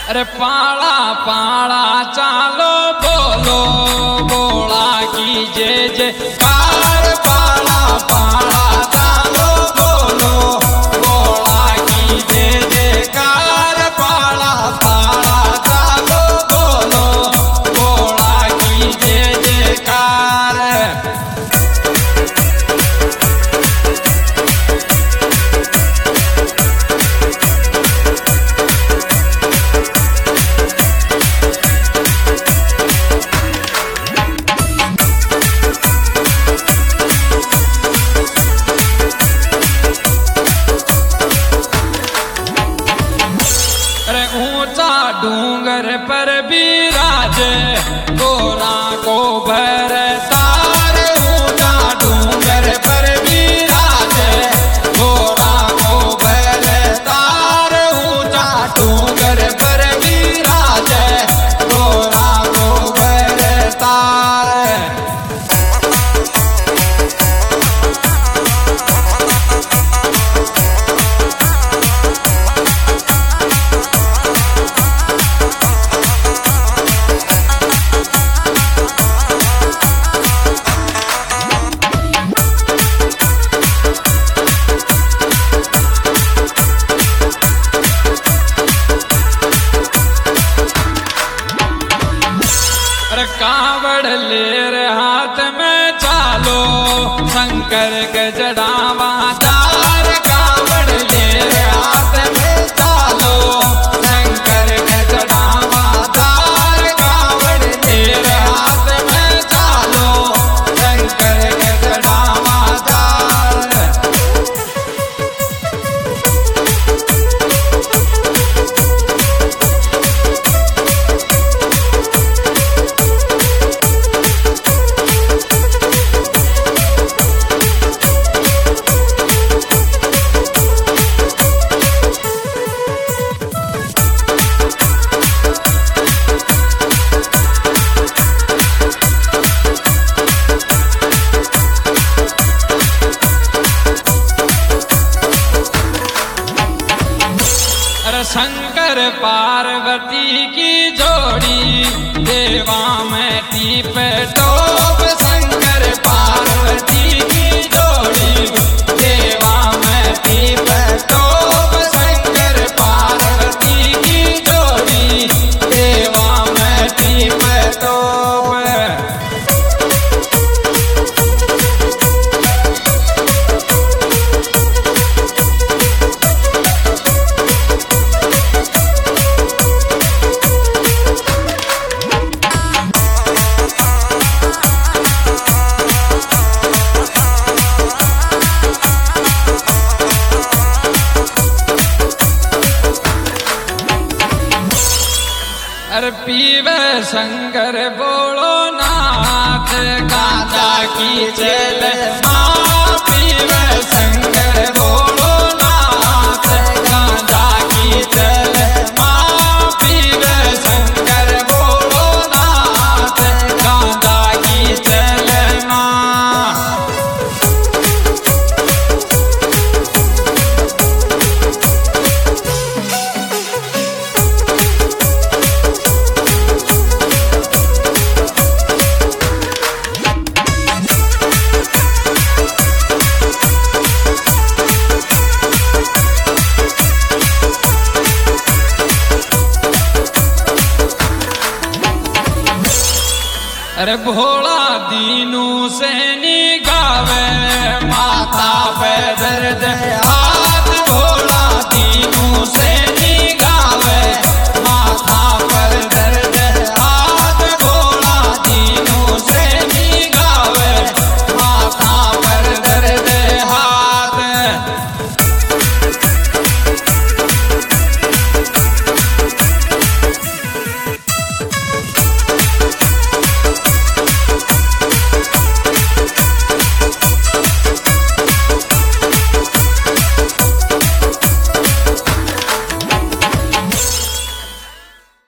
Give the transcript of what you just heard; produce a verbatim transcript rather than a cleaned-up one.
अरे पाला पाला चालो बोलो बोला की जय जयकार। पाला पाला चालो बोलो बोला की जय जयकार। पाला पाला चालो बोलो बोला की जय जयकार। डूंगर पर बिराज गोरा को भर तार। ऊंचा डूंगर पर बिराज गोरा को भर तार। ऊंचा डूंगर पर बिराज गोरा को भर तार। कावड़ लेर हाथ में चालो शंकर के जड़ावा चार। कावड़ लेर हाथ में चालो शंकर के जड़ावा चार। कावड़ लेर हाथ में चालो शंकर के जड़ावा चार। शंकर पार्वती की जोड़ी देवा में टीप टोप। शंकर पार्वती की जोड़ी देवा में टीप टोप। शंकर पार्वती की जोड़ी देवा में टीप टोप। अरे पीवे शंकर बोलो नाथ गाजा की चल माँ। पीवे शंकर बोलो नाथ गाजा की चल माँ। पीवे शंकर बोलो नाथ गाजा की चल माँ। अरे भोला दीनू से निगावे माथा पे दर्द